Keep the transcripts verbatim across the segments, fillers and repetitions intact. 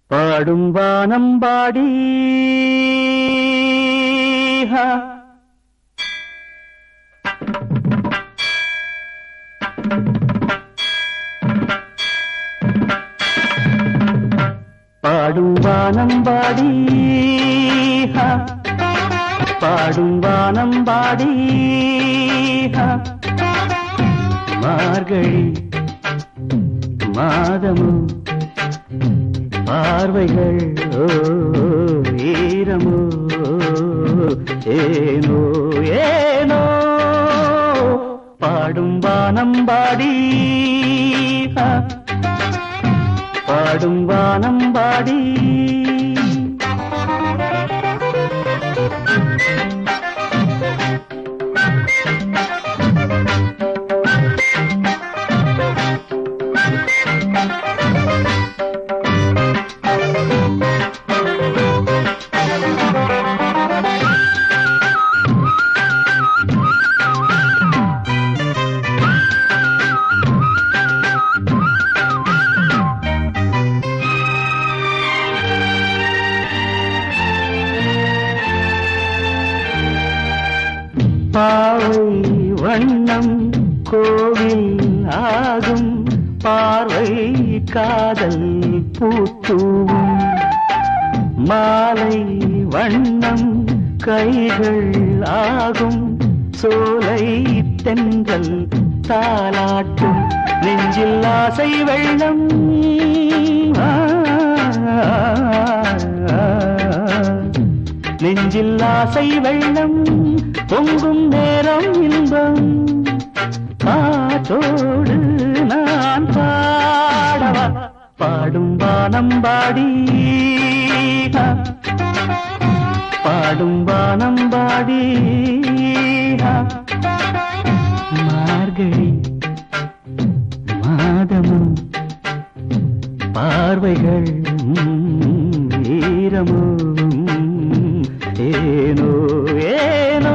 பாடும் வானம் பாடி பாடும் வானம் பாடி பாடும் வானம் பாடி மார்கழி மாதமும் பார்வைகள் ஈரமோ ஏனோ ஏனோ பாடும் வானம் பாடி பாடும் வானம் பாடி பாவை வண்ணம் கோவில் ஆகும் பார்வை காதல் பூத்தூவும் மாலை வண்ணம் கைகள் ஆகும் சோலை தென்றல் தாலாட்டும் நெஞ்சில் ஆசை வெள்ளம் நெஞ்சில் ஆசை வெள்ளம் பொங்கும் நேரம் இன்பம் காற்றோடு நான் பாடவா பாடும் வானம் பாடி பாடும் வானம் பாடி மார்கழி மாதமும் பார்வைகள் ஈரமோ ஏனோ ஏனோ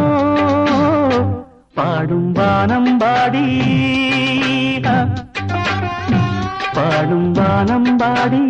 பாடும் வானம் பாடி பாடும் வானம் பாடி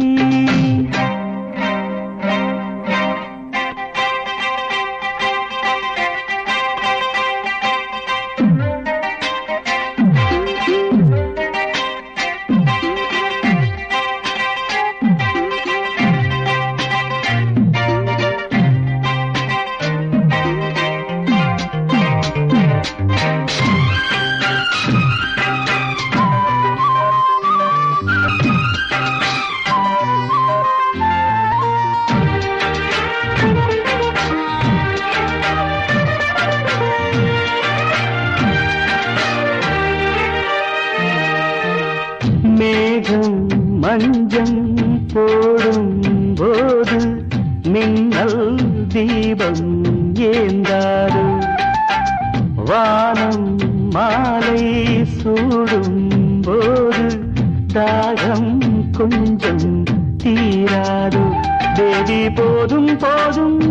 மேகம் மஞ்சம் போடும் போது மின்னல் தீபம் ஏந்தாரு வானம் மாலை சூடும் போது தாகம் கொஞ்சம் தீராது தேவி போதும் போதும்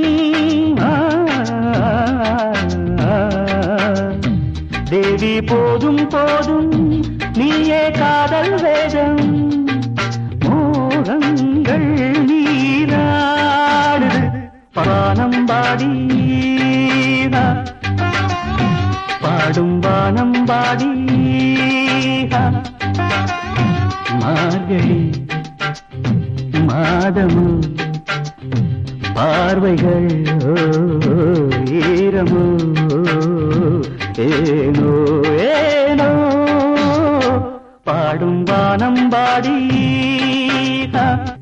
தேவி போதும் போதும் நீயே காதல் வேதம் மோகங்கள் நீராடு வானம் பாடி பாடும் வானம் பாடி மார்கழி மாதமும் பார்வைகள் ஈரமோ ஏனோ ஏனோ பாடும் வானம் பாடி